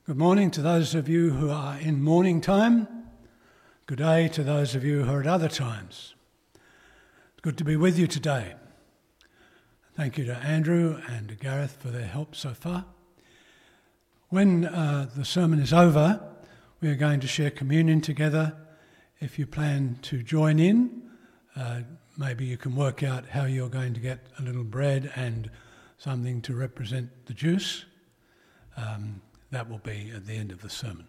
Good morning to those of you who are in morning time. Good day to those of you who are at other times. It's good to be with you today. Thank you to Andrew and to Gareth for their help so far. When the sermon is over, we are going to share communion together. If you plan to join in, maybe you can work out how you're going to get a little bread and something to represent the juice. That will be at the end of the sermon.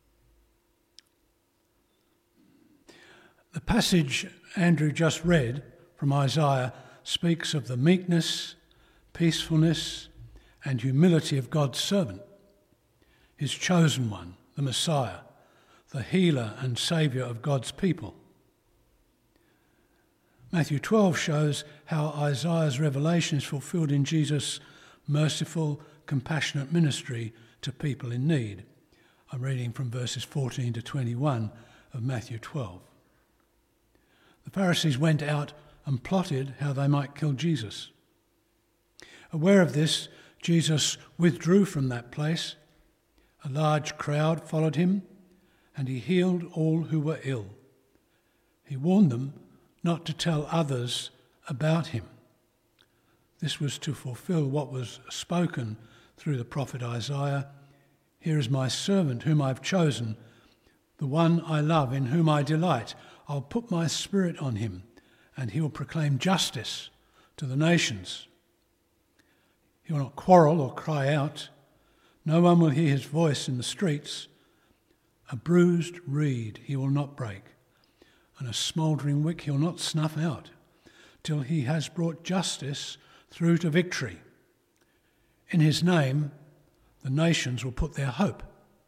The passage Andrew just read from Isaiah speaks of the meekness, peacefulness, and humility of God's servant, his chosen one, the Messiah, the healer and saviour of God's people. Matthew 12 shows how Isaiah's revelation is fulfilled in Jesus' merciful, compassionate ministry to people in need. I'm reading from verses 14 to 21 of Matthew 12. The Pharisees went out and plotted how they might kill Jesus. Aware of this, Jesus withdrew from that place. A large crowd followed him, and he healed all who were ill. He warned them not to tell others about him. This was to fulfill what was spoken through the prophet Isaiah. Here is my servant whom I've chosen, the one I love, in whom I delight. I'll put my spirit on him, and he will proclaim justice to the nations. He will not quarrel or cry out. No one will hear his voice in the streets. A bruised reed he will not break, and a smouldering wick he will not snuff out, till he has brought justice through to victory. In his name, the nations will put their hope.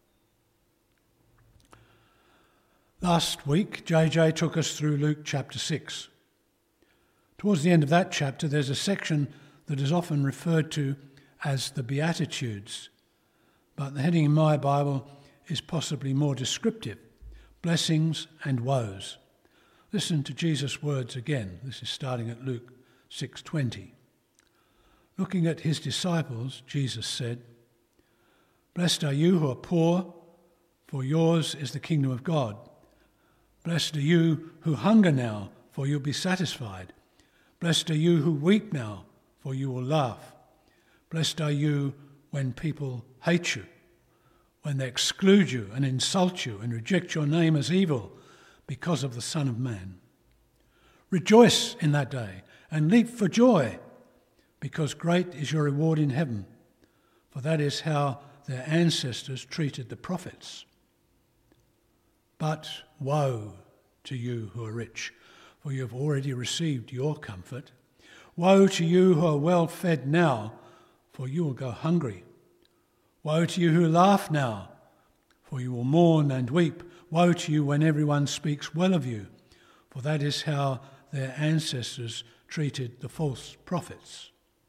Last week, JJ took us through Luke chapter 6. Towards the end of that chapter, there's a section that is often referred to as the Beatitudes, but the heading in my Bible is possibly more descriptive: blessings and woes. Listen to Jesus' words again. This is starting at Luke 6:20. Looking at his disciples, Jesus said, "Blessed are you who are poor, for yours is the kingdom of God. Blessed are you who hunger now, for you'll be satisfied. Blessed are you who weep now, for you will laugh. Blessed are you when people hate you, when they exclude you and insult you and reject your name as evil because of the Son of Man. Rejoice in that day and leap for joy, because great is your reward in heaven, for that is how their ancestors treated the prophets. But woe to you who are rich, for you have already received your comfort. Woe to you who are well fed now, for you will go hungry. Woe to you who laugh now, for you will mourn and weep. Woe to you when everyone speaks well of you, for that is how their ancestors treated the false prophets."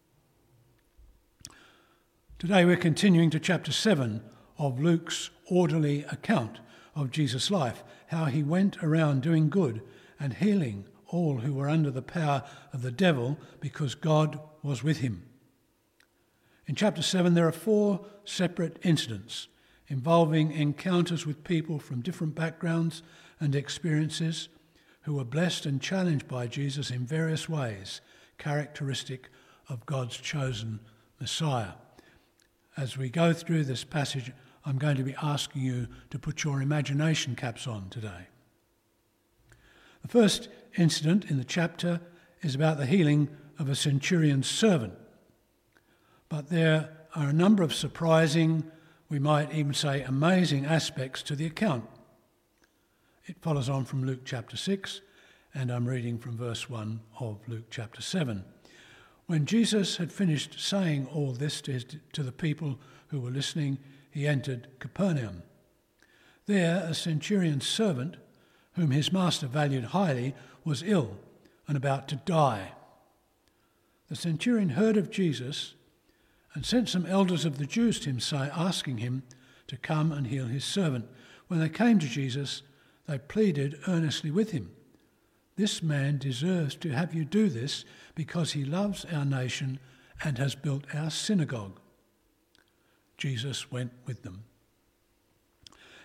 Today we're continuing to chapter 7 of Luke's orderly account of Jesus' life, how he went around doing good and healing all who were under the power of the devil because God was with him. In chapter 7 there are 4 separate incidents involving encounters with people from different backgrounds and experiences who were blessed and challenged by Jesus in various ways, characteristic of God's chosen Messiah. As we go through this passage, I'm going to be asking you to put your imagination caps on today. The first incident in the chapter is about the healing of a centurion's servant. But there are a number of surprising, we might even say amazing aspects to the account. It follows on from Luke chapter 6, and I'm reading from verse 1 of Luke chapter 7. When Jesus had finished saying all this to the people who were listening, he entered Capernaum. There, a centurion's servant, whom his master valued highly, was ill and about to die. The centurion heard of Jesus and sent some elders of the Jews to him, asking him to come and heal his servant. When they came to Jesus, they pleaded earnestly with him, "This man deserves to have you do this because he loves our nation and has built our synagogue." Jesus went with them.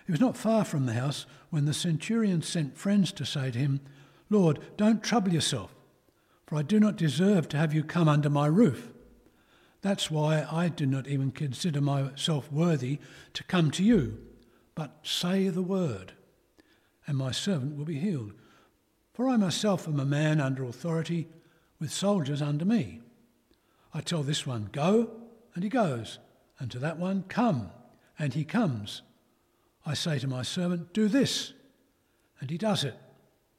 He was not far from the house when the centurion sent friends to say to him, "Lord, don't trouble yourself, for I do not deserve to have you come under my roof. That's why I do not even consider myself worthy to come to you. But say the word, and my servant will be healed. For I myself am a man under authority, with soldiers under me. I tell this one, 'Go,' and he goes, and to that one, 'Come,' and he comes. I say to my servant, 'Do this,' and he does it."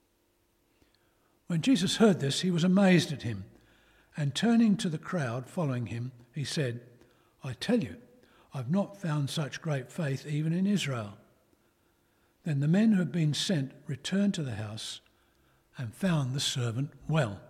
When Jesus heard this, he was amazed at him, and turning to the crowd following him, he said, "I tell you, I've not found such great faith even in Israel." Then the men who had been sent returned to the house and found the servant well.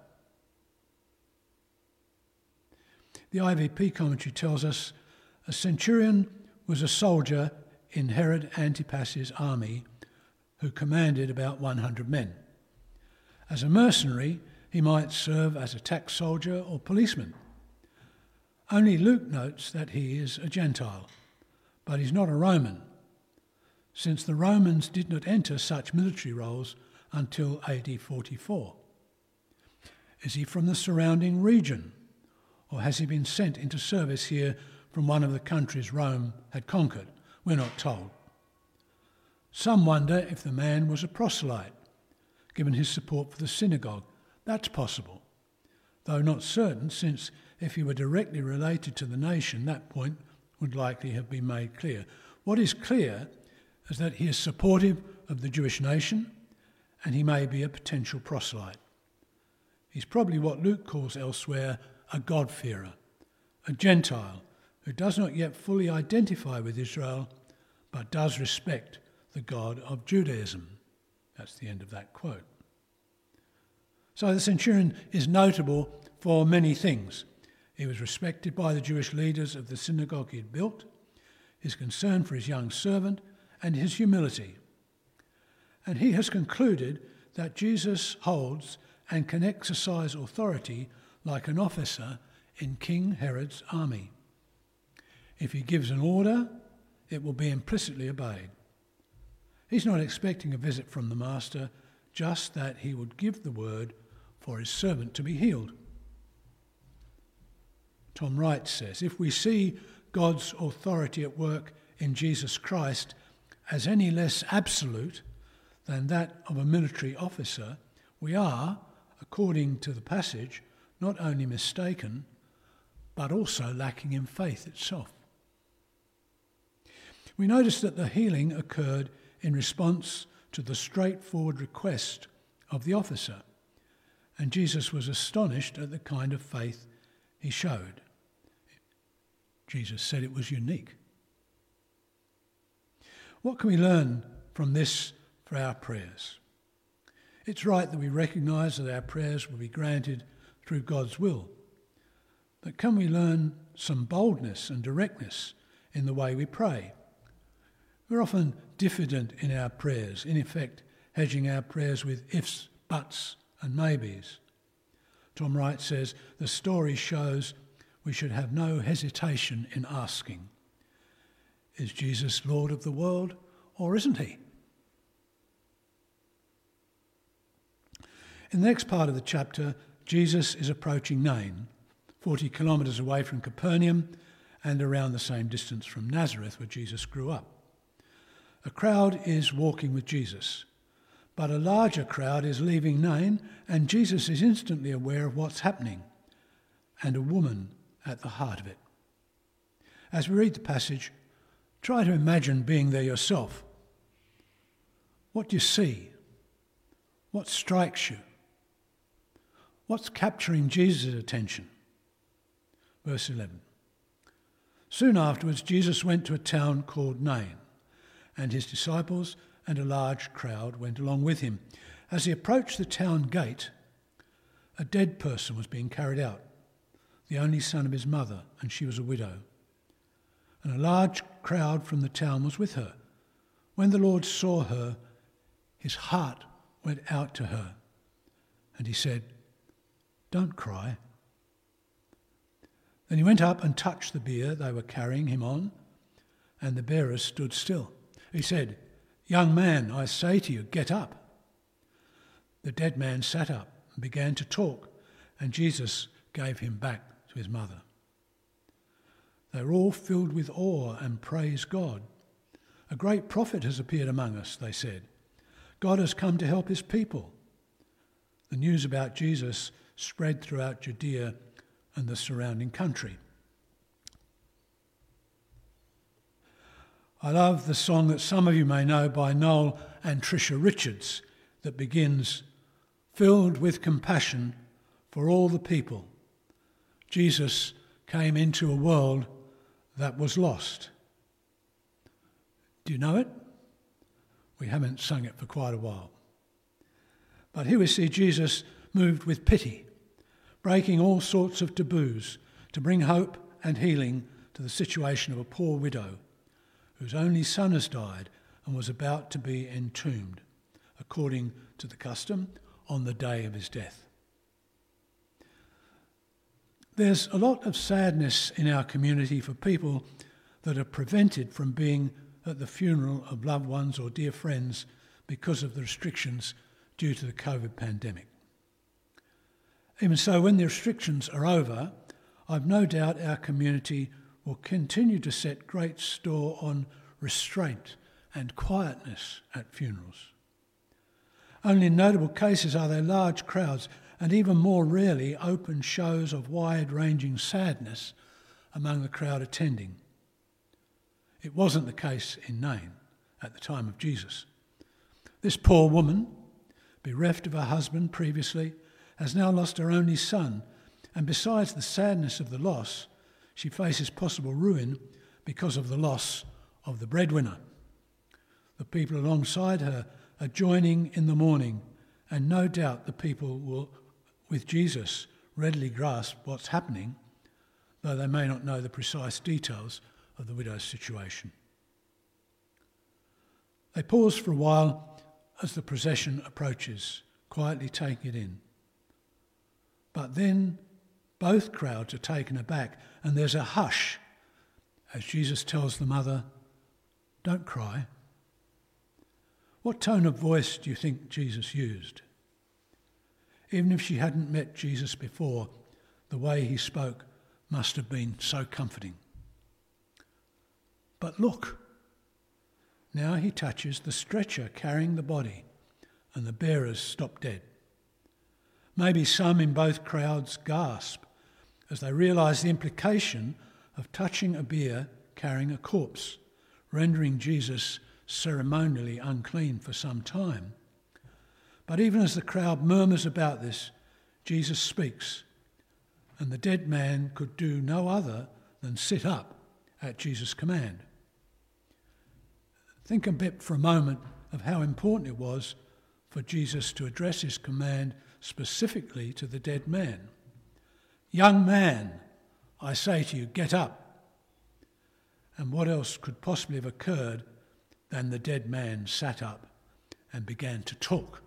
The IVP commentary tells us a centurion was a soldier in Herod Antipas's army who commanded about 100 men. As a mercenary, he might serve as a tax soldier or policeman. Only Luke notes that he is a Gentile, but he's not a Roman, since the Romans did not enter such military roles until AD 44. Is he from the surrounding region, or has he been sent into service here from one of the countries Rome had conquered? We're not told. Some wonder if the man was a proselyte, given his support for the synagogue. That's possible, though not certain, since if he were directly related to the nation, that point would likely have been made clear. What is clear is that he is supportive of the Jewish nation, and he may be a potential proselyte. He's probably what Luke calls elsewhere a God-fearer, a Gentile who does not yet fully identify with Israel, but does respect the God of Judaism. That's the end of that quote. So the centurion is notable for many things. He was respected by the Jewish leaders of the synagogue he had built, his concern for his young servant, and his humility. And he has concluded that Jesus holds and can exercise authority like an officer in King Herod's army. If he gives an order, it will be implicitly obeyed. He's not expecting a visit from the master, just that he would give the word for his servant to be healed. Tom Wright says, if we see God's authority at work in Jesus Christ as any less absolute than that of a military officer, we are, according to the passage, not only mistaken, but also lacking in faith itself. We notice that the healing occurred in response to the straightforward request of the officer, and Jesus was astonished at the kind of faith he showed. Jesus said it was unique. What can we learn from this for our prayers? It's right that we recognise that our prayers will be granted through God's will, but can we learn some boldness and directness in the way we pray? We're often diffident in our prayers, in effect hedging our prayers with ifs, buts and maybes. Tom Wright says, the story shows we should have no hesitation in asking, is Jesus Lord of the world or isn't he? In the next part of the chapter, Jesus is approaching Nain, 40 kilometres away from Capernaum and around the same distance from Nazareth where Jesus grew up. A crowd is walking with Jesus, but a larger crowd is leaving Nain, and Jesus is instantly aware of what's happening, and a woman at the heart of it. As we read the passage, try to imagine being there yourself. What do you see? What strikes you? What's capturing Jesus' attention? Verse 11. Soon afterwards, Jesus went to a town called Nain, and his disciples and a large crowd went along with him. As he approached the town gate, a dead person was being carried out, the only son of his mother, and she was a widow. And a large crowd from the town was with her. When the Lord saw her, his heart went out to her, and he said, "Don't cry." Then he went up and touched the bier they were carrying him on, and the bearers stood still. He said, "Young man, I say to you, get up." The dead man sat up and began to talk, and Jesus gave him back to his mother. They were all filled with awe and praised God. "A great prophet has appeared among us," they said. "God has come to help his people." The news about Jesus spread throughout Judea and the surrounding country. I love the song that some of you may know by Noel and Tricia Richards that begins, "Filled with compassion for all the people, Jesus came into a world that was lost." Do you know it? We haven't sung it for quite a while. But here we see Jesus moved with pity, breaking all sorts of taboos to bring hope and healing to the situation of a poor widow whose only son has died and was about to be entombed, according to the custom, on the day of his death. There's a lot of sadness in our community for people that are prevented from being at the funeral of loved ones or dear friends because of the restrictions due to the COVID pandemic. Even so, when the restrictions are over, I've no doubt our community will continue to set great store on restraint and quietness at funerals. Only in notable cases are there large crowds and even more rarely open shows of wide-ranging sadness among the crowd attending. It wasn't the case in Nain at the time of Jesus. This poor woman, bereft of her husband previously, has now lost her only son, and besides the sadness of the loss, she faces possible ruin because of the loss of the breadwinner. The people alongside her are joining in the mourning, and no doubt the people will, with Jesus, readily grasp what's happening, though they may not know the precise details of the widow's situation. They pause for a while as the procession approaches, quietly taking it in. But then both crowds are taken aback, and there's a hush as Jesus tells the mother, "Don't cry." What tone of voice do you think Jesus used? Even if she hadn't met Jesus before, the way he spoke must have been so comforting. But look, now he touches the stretcher carrying the body, and the bearers stop dead. Maybe some in both crowds gasp as they realise the implication of touching a bier carrying a corpse, rendering Jesus ceremonially unclean for some time. But even as the crowd murmurs about this, Jesus speaks, and the dead man could do no other than sit up at Jesus' command. Think a bit for a moment of how important it was for Jesus to address his command specifically to the dead man. "Young man, I say to you, get up." And what else could possibly have occurred than the dead man sat up and began to talk?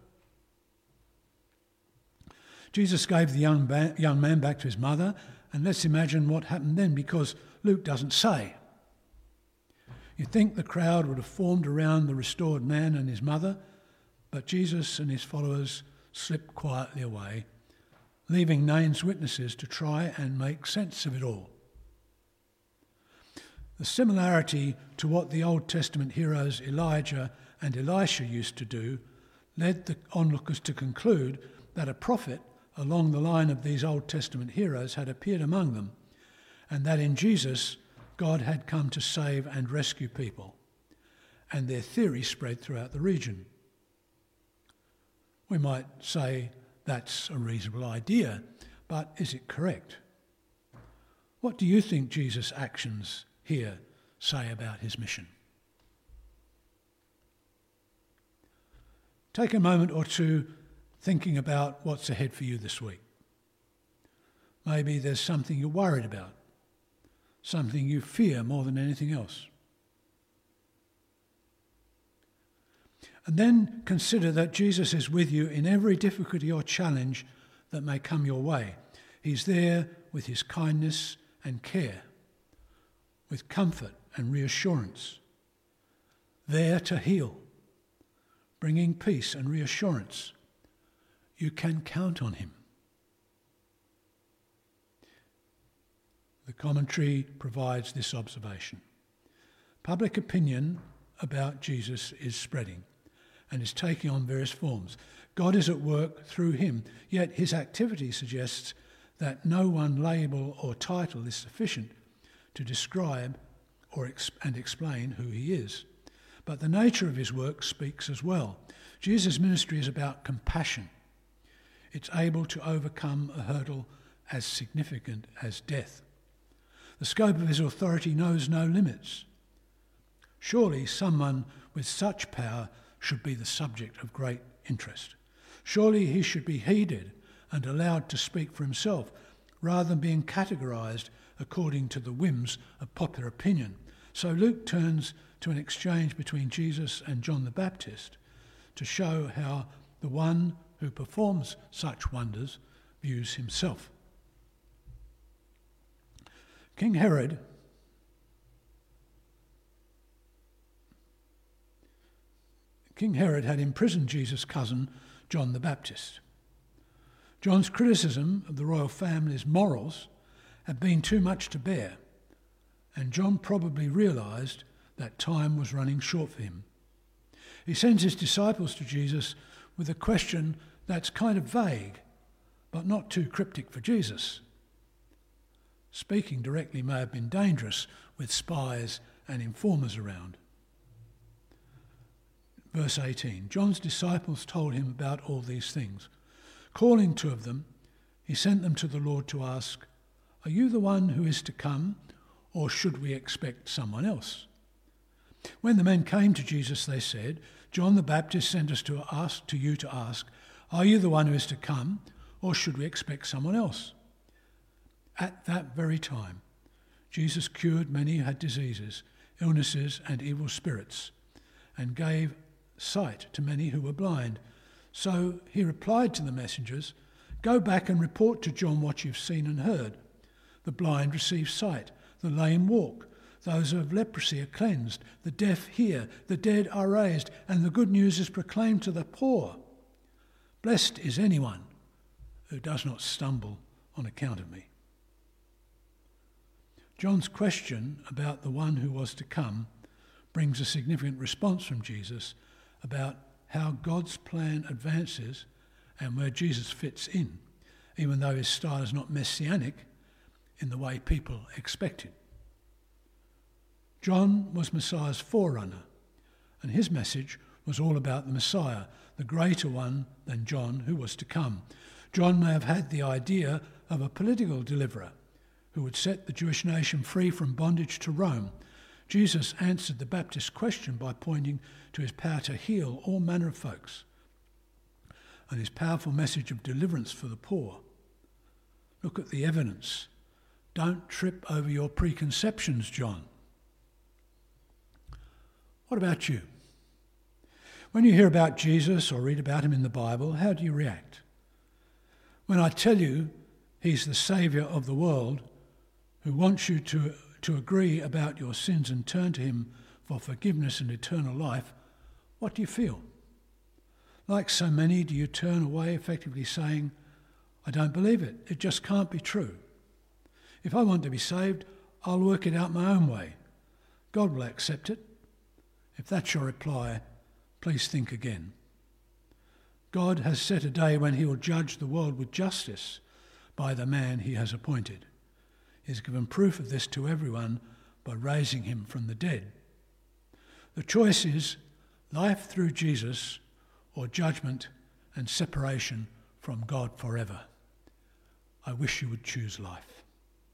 Jesus gave the young man back to his mother, and let's imagine what happened then, because Luke doesn't say. You'd think the crowd would have formed around the restored man and his mother, but Jesus and his followers slipped quietly away, leaving Nain's witnesses to try and make sense of it all. The similarity to what the Old Testament heroes Elijah and Elisha used to do led the onlookers to conclude that a prophet along the line of these Old Testament heroes had appeared among them, and that in Jesus God had come to save and rescue people, and their theory spread throughout the region. We might say that's a reasonable idea, but is it correct? What do you think Jesus' actions here say about his mission? Take a moment or two thinking about what's ahead for you this week. Maybe there's something you're worried about, something you fear more than anything else. And then consider that Jesus is with you in every difficulty or challenge that may come your way. He's there with his kindness and care, with comfort and reassurance, there to heal, bringing peace and reassurance. You can count on him. The commentary provides this observation. Public opinion about Jesus is spreading and is taking on various forms. God is at work through him, yet his activity suggests that no one label or title is sufficient to describe and explain who he is. But the nature of his work speaks as well. Jesus' ministry is about compassion. It's able to overcome a hurdle as significant as death. The scope of his authority knows no limits. Surely someone with such power should be the subject of great interest. Surely he should be heeded and allowed to speak for himself, rather than being categorised according to the whims of popular opinion. So Luke turns to an exchange between Jesus and John the Baptist to show how the one who performs such wonders views himself. King Herod had imprisoned Jesus' cousin, John the Baptist. John's criticism of the royal family's morals had been too much to bear, and John probably realised that time was running short for him. He sends his disciples to Jesus with a question that's kind of vague, but not too cryptic for Jesus. Speaking directly may have been dangerous with spies and informers around. Verse 18, John's disciples told him about all these things. Calling two of them, he sent them to the Lord to ask, "Are you the one who is to come, or should we expect someone else?" When the men came to Jesus, they said, "John the Baptist sent us to you to ask, are you the one who is to come, or should we expect someone else?" At that very time, Jesus cured many who had diseases, illnesses, and evil spirits, and gave sight to many who were blind. So he replied to the messengers, "Go back and report to John what you've seen and heard. The blind receive sight, the lame walk, those who have leprosy are cleansed, the deaf hear, the dead are raised, and the good news is proclaimed to the poor. Blessed is anyone who does not stumble on account of me." John's question about the one who was to come brings a significant response from Jesus about how God's plan advances and where Jesus fits in, even though his style is not messianic in the way people expected. John was Messiah's forerunner, and his message was all about the Messiah, the greater one than John who was to come. John may have had the idea of a political deliverer who would set the Jewish nation free from bondage to Rome. Jesus answered the Baptist's question by pointing to his power to heal all manner of folks and his powerful message of deliverance for the poor. Look at the evidence. Don't trip over your preconceptions, John. What about you? When you hear about Jesus or read about him in the Bible, how do you react? When I tell you he's the Saviour of the world, who wants you to agree about your sins and turn to him for forgiveness and eternal life, what do you feel? Like so many, do you turn away effectively saying, "I don't believe it, it just can't be true. If I want to be saved, I'll work it out my own way. God will accept it." If that's your reply, please think again. God has set a day when he will judge the world with justice by the man he has appointed. He has given proof of this to everyone by raising him from the dead. The choice is life through Jesus or judgment and separation from God forever. I wish you would choose life.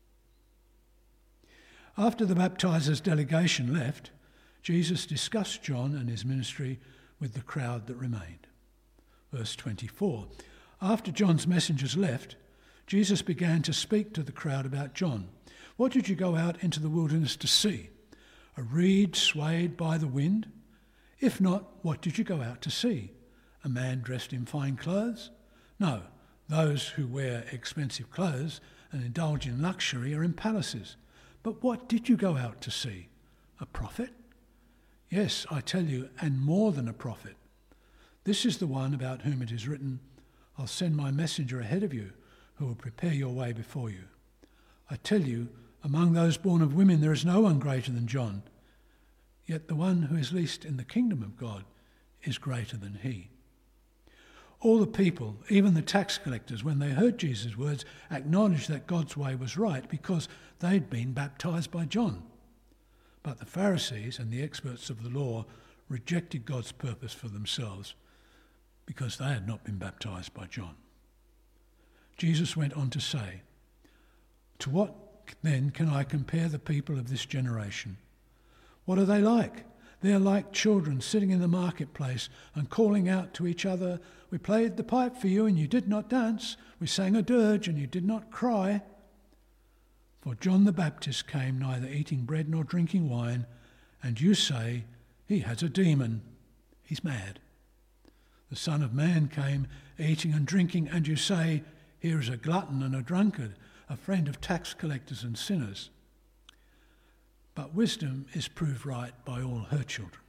After the baptizer's delegation left, Jesus discussed John and his ministry with the crowd that remained. Verse 24, after John's messengers left, Jesus began to speak to the crowd about John. "What did you go out into the wilderness to see? A reed swayed by the wind? If not, what did you go out to see? A man dressed in fine clothes? No, those who wear expensive clothes and indulge in luxury are in palaces. But what did you go out to see? A prophet? Yes, I tell you, and more than a prophet. This is the one about whom it is written, I'll send my messenger ahead of you, who will prepare your way before you. I tell you, among those born of women there is no one greater than John, yet the one who is least in the kingdom of God is greater than he. All the people, even the tax collectors, when they heard Jesus' words, acknowledged that God's way was right because they'd been baptized by John. But the Pharisees and the experts of the law rejected God's purpose for themselves because they had not been baptized by John. Jesus went on to say, "To what then can I compare the people of this generation? What are they like? They are like children sitting in the marketplace and calling out to each other, 'We played the pipe for you and you did not dance. We sang a dirge and you did not cry.' For John the Baptist came neither eating bread nor drinking wine, and you say, 'He has a demon. He's mad.' The Son of Man came eating and drinking, and you say, 'Here is a glutton and a drunkard, a friend of tax collectors and sinners.' But wisdom is proved right by all her children."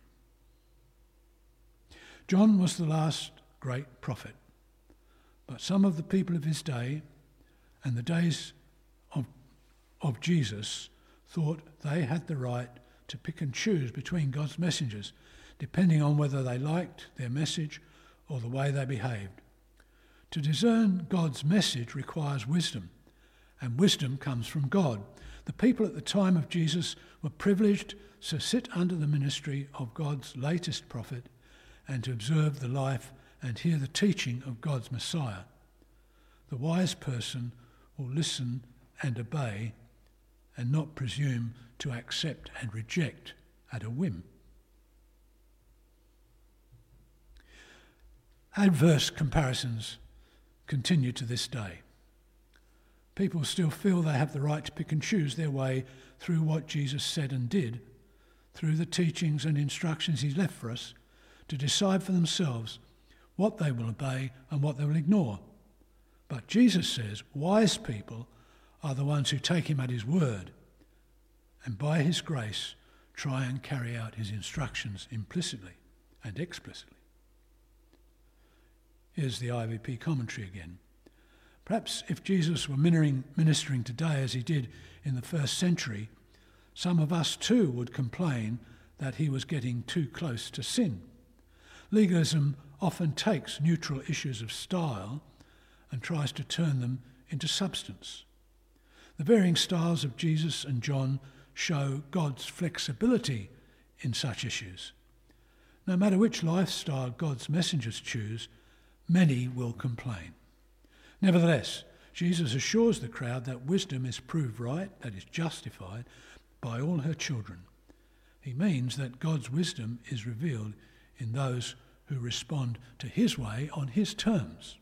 John was the last great prophet, but some of the people of his day and the days of Jesus thought they had the right to pick and choose between God's messengers, depending on whether they liked their message or the way they behaved. To discern God's message requires wisdom, and wisdom comes from God. The people at the time of Jesus were privileged to sit under the ministry of God's latest prophet and to observe the life and hear the teaching of God's Messiah. The wise person will listen and obey and not presume to accept and reject at a whim. Adverse comparisons continue to this day. People still feel they have the right to pick and choose their way through what Jesus said and did, through the teachings and instructions he left for us, to decide for themselves what they will obey and what they will ignore. But Jesus says wise people are the ones who take him at his word and by his grace try and carry out his instructions implicitly and explicitly. Here's the IVP commentary again. Perhaps if Jesus were ministering today as he did in the first century, some of us too would complain that he was getting too close to sin. Legalism often takes neutral issues of style and tries to turn them into substance. The varying styles of Jesus and John show God's flexibility in such issues. No matter which lifestyle God's messengers choose, many will complain. Nevertheless, Jesus assures the crowd that wisdom is proved right, that is justified, by all her children. He means that God's wisdom is revealed in those who respond to his way on his terms.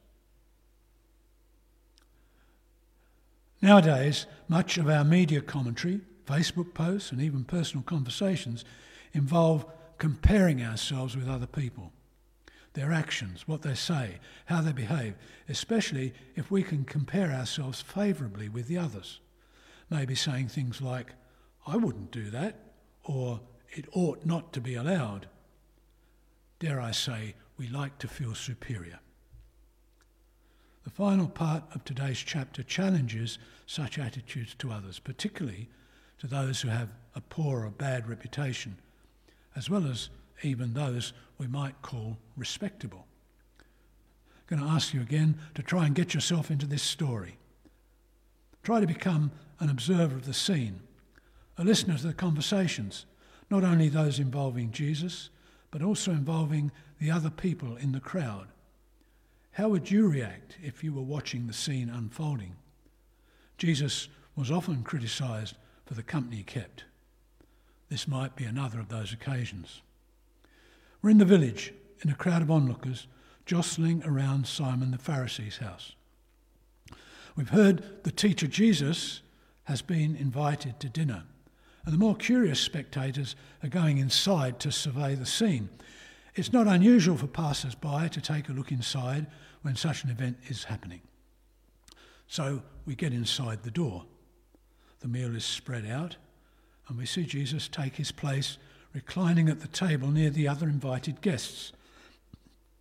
Nowadays, much of our media commentary, Facebook posts and even personal conversations involve comparing ourselves with other people. Their actions, what they say, how they behave, especially if we can compare ourselves favourably with the others. Maybe saying things like, "I wouldn't do that," or "it ought not to be allowed." Dare I say, we like to feel superior. The final part of today's chapter challenges such attitudes to others, particularly to those who have a poor or bad reputation, as well as even those we might call respectable. I'm going to ask you again to try and get yourself into this story. Try to become an observer of the scene, a listener to the conversations, not only those involving Jesus, but also involving the other people in the crowd. How would you react if you were watching the scene unfolding? Jesus was often criticised for the company he kept. This might be another of those occasions. We're in the village, in a crowd of onlookers, jostling around Simon the Pharisee's house. We've heard the teacher Jesus has been invited to dinner, and the more curious spectators are going inside to survey the scene. It's not unusual for passers-by to take a look inside when such an event is happening. So we get inside the door. The meal is spread out, and we see Jesus take his place reclining at the table near the other invited guests.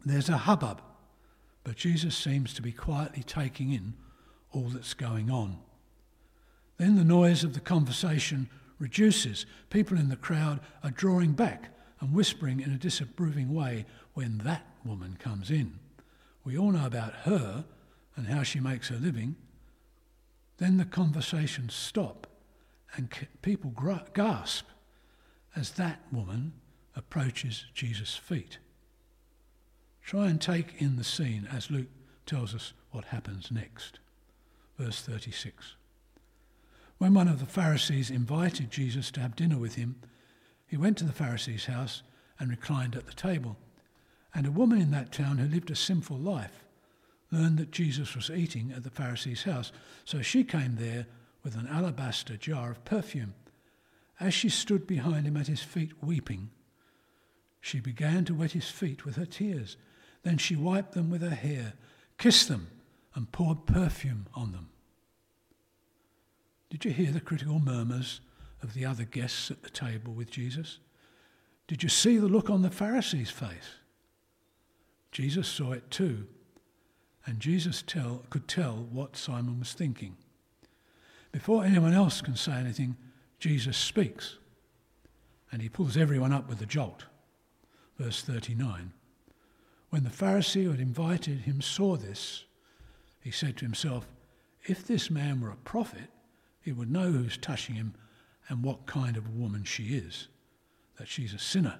There's a hubbub, but Jesus seems to be quietly taking in all that's going on. Then the noise of the conversation reduces. People in the crowd are drawing back and whispering in a disapproving way when that woman comes in. We all know about her and how she makes her living. Then the conversations stop and people gasp as that woman approaches Jesus' feet. Try and take in the scene as Luke tells us what happens next. Verse 36. When one of the Pharisees invited Jesus to have dinner with him, he went to the Pharisee's house and reclined at the table. And a woman in that town who lived a sinful life learned that Jesus was eating at the Pharisee's house. So she came there with an alabaster jar of perfume. As she stood behind him at his feet weeping, she began to wet his feet with her tears. Then she wiped them with her hair, kissed them, and poured perfume on them. Did you hear the critical murmurs of the other guests at the table with Jesus? Did you see the look on the Pharisee's face? Jesus saw it too, and Jesus could tell what Simon was thinking. Before anyone else can say anything, Jesus speaks, and he pulls everyone up with a jolt. Verse 39. When the Pharisee who had invited him saw this, he said to himself, if this man were a prophet, he would know who's touching him and what kind of a woman she is, that she's a sinner.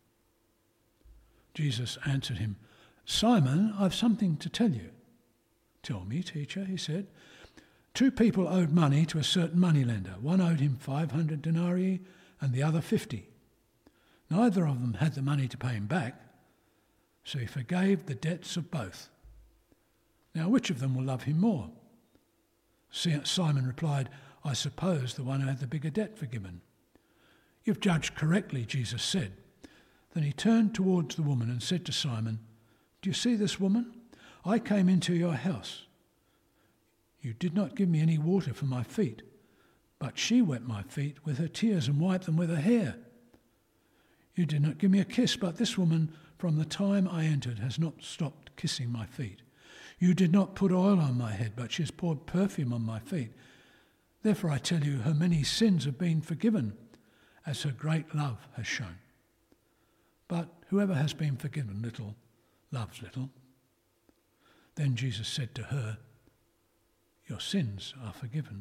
Jesus answered him, Simon, I've something to tell you. Tell me, teacher, he said. 2 people owed money to a certain moneylender. One owed him 500 denarii and the other 50. Neither of them had the money to pay him back, so he forgave the debts of both. Now, which of them will love him more? Simon replied, I suppose the one who had the bigger debt forgiven. You've judged correctly, Jesus said. Then he turned towards the woman and said to Simon, do you see this woman? I came into your house. You did not give me any water for my feet, but she wet my feet with her tears and wiped them with her hair. You did not give me a kiss, but this woman, from the time I entered, has not stopped kissing my feet. You did not put oil on my head, but she has poured perfume on my feet. Therefore I tell you, her many sins have been forgiven, as her great love has shown. But whoever has been forgiven little, loves little. Then Jesus said to her, your sins are forgiven.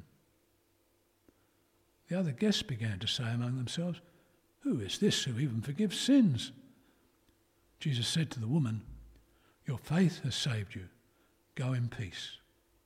The other guests began to say among themselves, who is this who even forgives sins? Jesus said to the woman, your faith has saved you. Go in peace.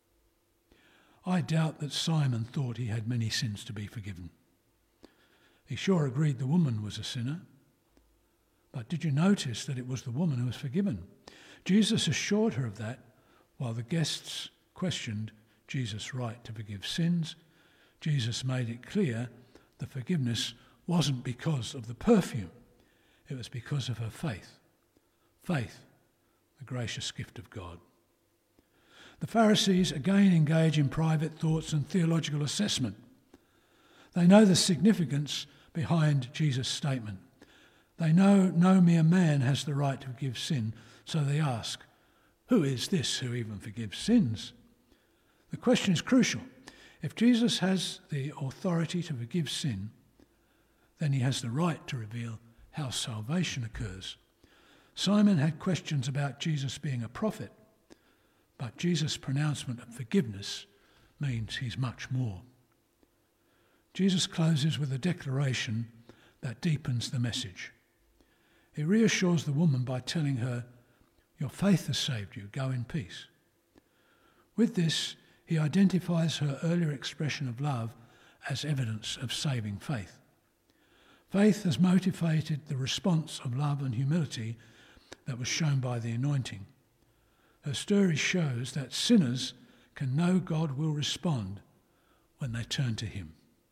I doubt that Simon thought he had many sins to be forgiven. He sure agreed the woman was a sinner. But did you notice that it was the woman who was forgiven? Jesus assured her of that, while the guests questioned Jesus' right to forgive sins. Jesus made it clear the forgiveness wasn't because of the perfume. It was because of her faith. Faith, the gracious gift of God. The Pharisees again engage in private thoughts and theological assessment. They know the significance behind Jesus' statement. They know no mere man has the right to forgive sin, so they ask, who is this who even forgives sins? The question is crucial. If Jesus has the authority to forgive sin, then he has the right to reveal how salvation occurs. Simon had questions about Jesus being a prophet, but Jesus' pronouncement of forgiveness means he's much more. Jesus closes with a declaration that deepens the message. He reassures the woman by telling her, your faith has saved you, go in peace. With this, he identifies her earlier expression of love as evidence of saving faith. Faith has motivated the response of love and humility that was shown by the anointing. Her story shows that sinners can know God will respond when they turn to him.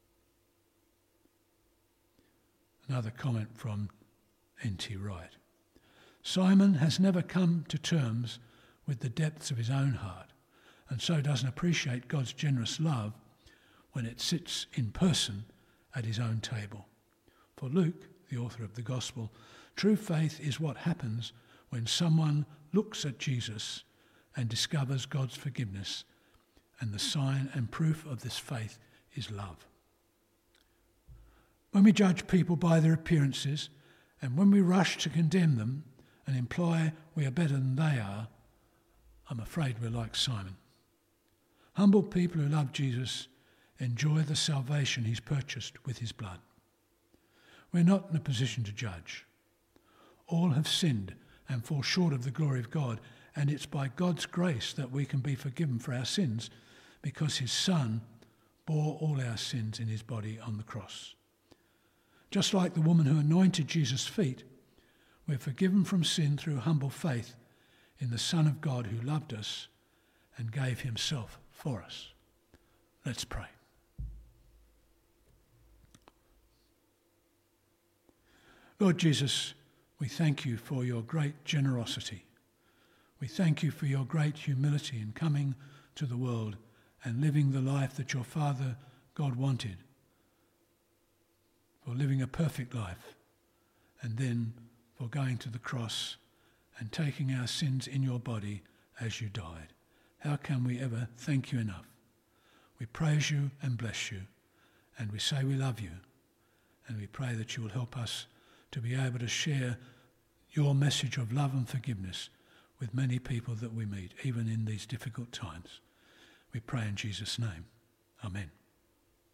Another comment from N.T. Wright. Simon has never come to terms with the depths of his own heart, and so doesn't appreciate God's generous love when it sits in person at his own table. For Luke, the author of the Gospel, true faith is what happens when someone looks at Jesus and discovers God's forgiveness, and the sign and proof of this faith is love. When we judge people by their appearances, and when we rush to condemn them and imply we are better than they are, I'm afraid we're like Simon. Humble people who love Jesus enjoy the salvation he's purchased with his blood. We're not in a position to judge. All have sinned and fall short of the glory of God, and it's by God's grace that we can be forgiven for our sins because his Son bore all our sins in his body on the cross. Just like the woman who anointed Jesus' feet, we're forgiven from sin through humble faith in the Son of God who loved us and gave himself for us. Let's pray. Lord Jesus, we thank you for your great generosity. We thank you for your great humility in coming to the world and living the life that your Father God wanted, for living a perfect life, and then for going to the cross and taking our sins in your body as you died. How can we ever thank you enough? We praise you and bless you, and we say we love you, and we pray that you will help us to be able to share your message of love and forgiveness with many people that we meet, even in these difficult times. We pray in Jesus' name. Amen.